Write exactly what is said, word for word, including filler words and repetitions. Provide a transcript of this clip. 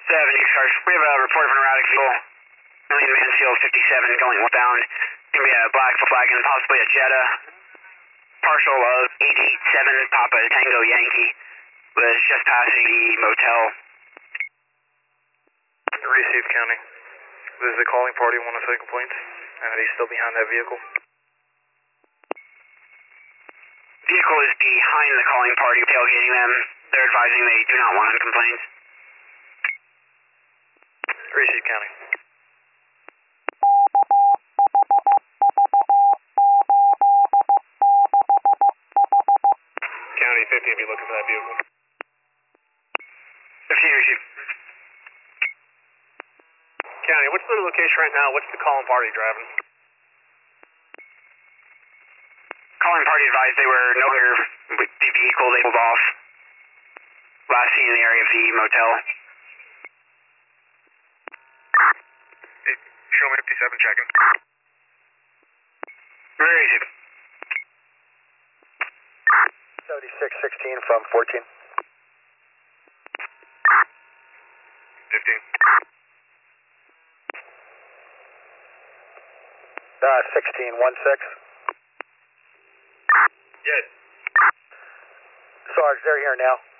seventy, Sarge. We have a report of an erratic vehicle. Million Mansfield fifty-seven going westbound. Gonna be a black Volkswagen, possibly a Jetta. Partial of eight eight seven Papa Tango Yankee. Was just passing the motel. Received, County. This is the calling party, one of the complaints. And he's still behind that vehicle. Vehicle is behind the calling party, tailgating them. They're advising they do not want complaints. Received, County. County fifty will be looking for that vehicle. fifteen received. County, what's the location right now? What's the calling party driving? Calling party advised they were no longer with the vehicle. They pulled off. Last seen in the area of the motel. Hey, show me fifty-seven checking. Very easy. seventy-six sixteen from fourteen. fifteen. Uh, sixteen one six. Yes. Sarge, they're here now.